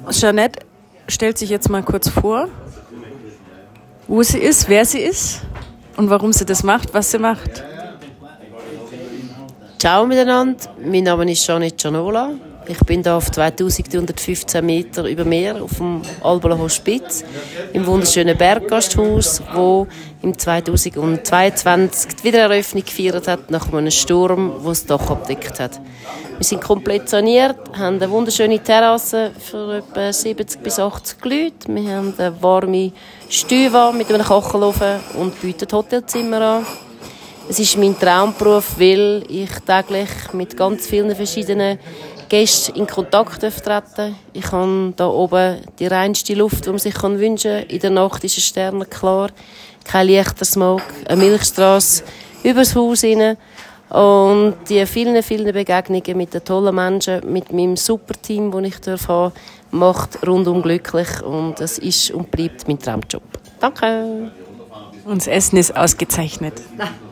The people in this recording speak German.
Jeanette stellt sich jetzt mal kurz vor, wo sie ist, wer sie ist und warum sie das macht, was sie macht. Ciao miteinander, mein Name ist Jeanette Gianola. Ich bin hier auf 2315 Meter über Meer auf dem Albola Hospiz im wunderschönen Berggasthaus, wo im 2022 die Wiedereröffnung gefeiert hat nach einem Sturm, der das Dach abdeckt hat. Wir sind komplett saniert, haben eine wunderschöne Terrasse für etwa 70 bis 80 Leute. Wir haben eine warme Stühle mit einem Kochelofen und bieten Hotelzimmer an. Es ist mein Traumberuf, weil ich täglich mit ganz vielen verschiedenen Gästen in Kontakt treten. Ich habe hier oben die reinste Luft, die man sich wünschen kann. In der Nacht ist es sternenklar. Kein leichter Smog, eine Milchstrasse übers Haus hinein. Und die vielen, vielen Begegnungen mit den tollen Menschen, mit meinem super Team, das ich habe, macht rundum glücklich. Und es ist und bleibt mein Traumjob. Danke. Und das Essen ist ausgezeichnet.